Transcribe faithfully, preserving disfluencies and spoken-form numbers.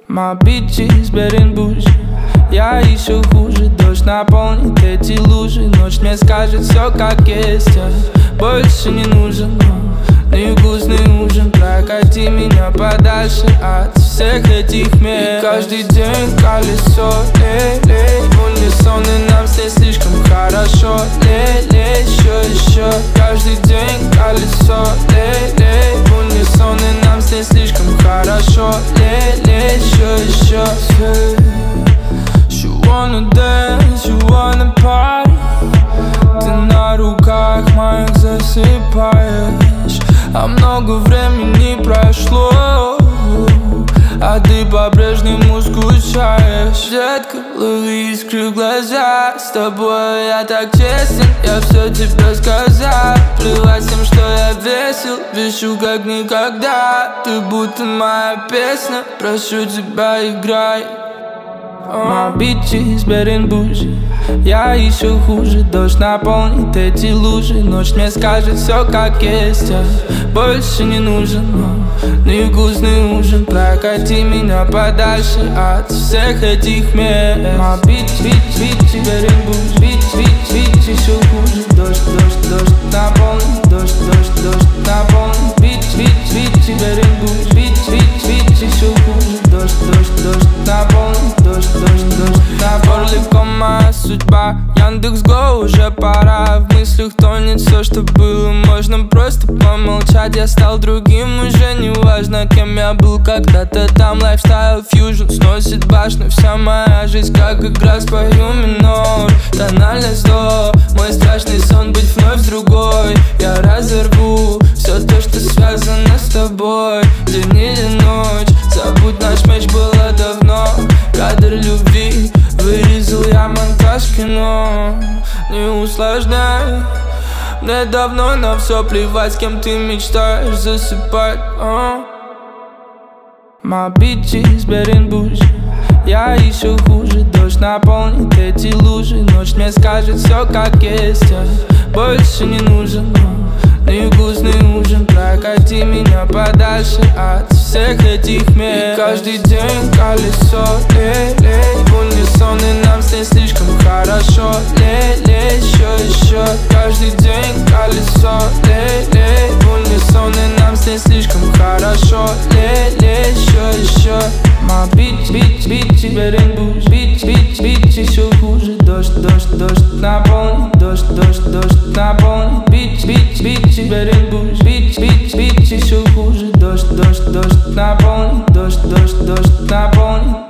My bitch is bad and bougie. Я еще хуже. Дождь наполнит эти лужи. Ночь мне скажет все как есть. Я больше не нужен. Невкусный ужин. Прокати меня подальше от всех этих мест. И каждый день колесо. Лей-лей в унисон, и нам с ней слишком хорошо. Лей-лей, еще, еще. Каждый день колесо. Лей-лей в унисон, и нам с ней слишком хорошо. Лей-лей, еще, еще. You wanna dance, you wanna party. Ты на руках моих засыпаешь. А много времени прошло, а ты по-прежнему скучаешь. Детка, лови искры в глаза. С тобой я так честен, я все тебе сказал. Плевать тем, что я весел, вешу как никогда. Ты будто моя песня, прошу тебя, играй. My bitch is bad and bougie. Я еще хуже. Дождь наполнит эти лужи. Ночь мне скажет все как есть. Я больше не нужен. Невкусный ужин. Прокати меня подальше от всех этих мест. My bitch, bitch, bitch is bad and bougie. Bitch, bitch, bitch еще хуже. Дождь, дождь, дождь наполнит. Дождь, дождь, дождь наполнит. Bitch, bitch, bitch is bad and bougie. Bitch, bitch, bitch еще хуже. Дождь, дождь, дождь наполнит. Дождь, дождь, дождь. Набор легко моя судьба. Яндекс.Го уже пора. В мыслях тонет все, что было. Можно просто помолчать. Я стал другим, уже не важно, кем я был когда-то там. Лайфстайл фьюжн сносит башню. Вся моя жизнь как игра, спою минор. Тональность до. Мой страшный сон быть вновь другой. Я разорву все то, что связано с тобой. День или ночь, забудь, наш матч было давно. Кадр любви вырезал я, монтаж кино. Не усложняй, мне давно на все плевать, с кем ты мечтаешь засыпать. uh. My bitch is bad and bougie. Я еще хуже. Дождь наполнит эти лужи. Ночь мне скажет все как есть. Я больше не нужен. Невкусный ужин. Прокати меня подальше от всех этих мест. И каждый день колесо. Лей-лей в унисон, и нам с ней слишком хорошо. Лей-лей, еще, еще. Каждый день колесо. Лей-лей в унисон, и нам с ней слишком хорошо. Лей-лей, еще, еще. My bitch, bitch, bitch, bad and bougie. Bitch, bitch, bitch, еще хуже. Дождь, дождь, дождь наполнит. Дождь, дождь, дождь наполнит. Bitch, bitch, bitch, bad and bougie. Bitch, bitch, bitch, еще хуже. Дождь, дождь, дождь наполнит. Дождь, дождь, дождь наполнит.